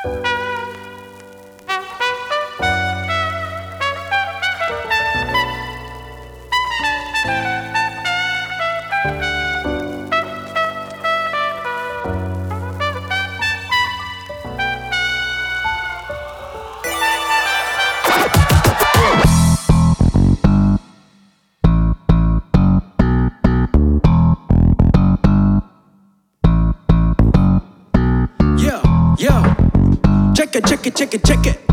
Yeah, check it, check it, check it, check it.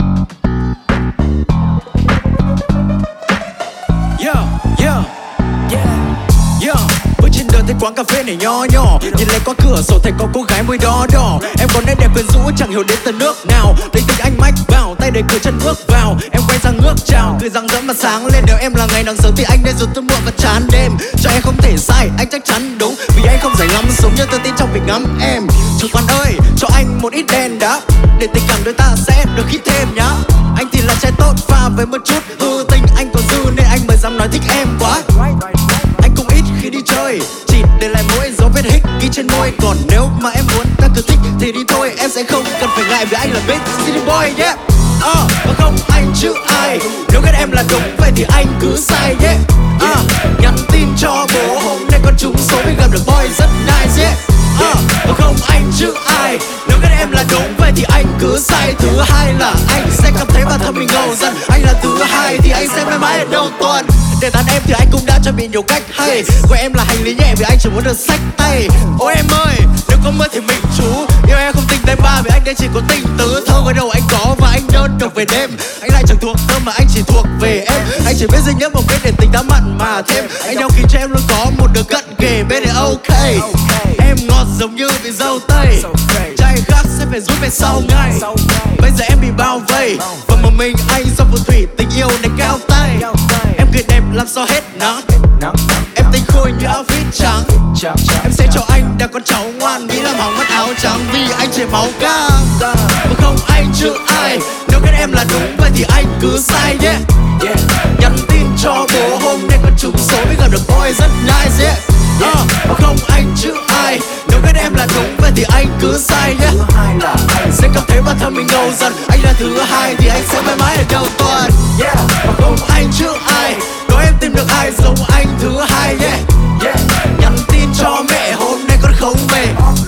Yeah. Bước trên đường thấy quán cà phê này nho nhỏ, nhìn lên qua cửa sổ thấy có cô gái môi đỏ đỏ. Em có nét đẹp quyến rũ chẳng hiểu đến từ nước nào. Lấy tình anh mách vào, tay để cửa chân bước vào. Em quay sang ngước chào, cười rạng rỡ mà sáng lên. Nếu em là ngày nắng sớm thì anh nên dùng từ muộn và chán đêm. Cho em không thể sai, anh chắc chắn đúng. Vì anh không rảnh lắm, sống như tự tin trong việc ngắm em. Chủ quán ơi, cho anh một ít đèn đã, để tình cảm đôi ta sẽ được hít thêm nhá. Anh thì là trai tốt pha với một chút hư tình, anh còn dư nên anh mới dám nói thích em quá. Anh cũng ít khi đi chơi, chỉ để lại mỗi dấu vết hích ghi trên môi. Còn nếu mà em muốn ta cứ thích thì đi thôi, em sẽ không cần phải ngại vì anh là Big City Boy, yeah. Và không anh chứ ai, nếu ghét em là đúng vậy thì anh cứ sai, yeah. Nhắn tin cho bố hôm nay con trúng số vì gặp được boy rất nice, yeah. Và không anh chứ ai, nếu ghét em là đúng vậy thì anh cứ sai. Thứ hai là anh sẽ cảm thấy bản thân mình ngầu dần. Anh là thứ hai thì anh sẽ mãi mãi ở đầu tuần. Để tán em thì anh cũng đã chuẩn bị nhiều cách hay. Gọi em là hành lý nhẹ vì anh chỉ muốn được xách tay. Ôi em ơi, nếu có mưa thì mình chú yêu em không tình tay ba vì anh đây chỉ có tình tứ. Thơ ngoài đầu anh có và anh đơn độc về đêm. Anh lại chẳng thuộc thơ mà anh chỉ thuộc về em. Anh chỉ biết duy nhất một cái để tình đã mặn mà thêm. Anh đeo kín cho em luôn có một đứa cận kề bên này, ok. Em ngọt giống như vị dâu tây, trai khác sẽ phải rút về sau ngay. Bây giờ em bị bao vây và một mình anh do phù thủy tình yêu này cao tay. Em cười đẹp làm sao hết nắng, em tinh khôi như áo phít trắng. Em sẽ cho anh đã con cháu ngoan nghĩ làm hỏng mất áo trắng vì anh chảy máu cam. Mà không anh chứ ai, nếu ghét em là đúng vậy thì anh cứ sai, yeah. Nhắn tin cho bố hôm nay con trúng số mới gặp được boy rất nice, yeah. Mà không anh chứ ai, nếu ghét em là đúng vậy thì anh cứ sai, yeah. Sẽ cảm thấy bản thân mình ngầu dần. Anh là thứ hai thì anh sẽ mãi mãi ở đầu tuần, yeah. Mà không anh chứ ai, nếu em tìm được ai giống anh thứ hai, yeah. Nhắn tin cho mẹ hôm nay con không về,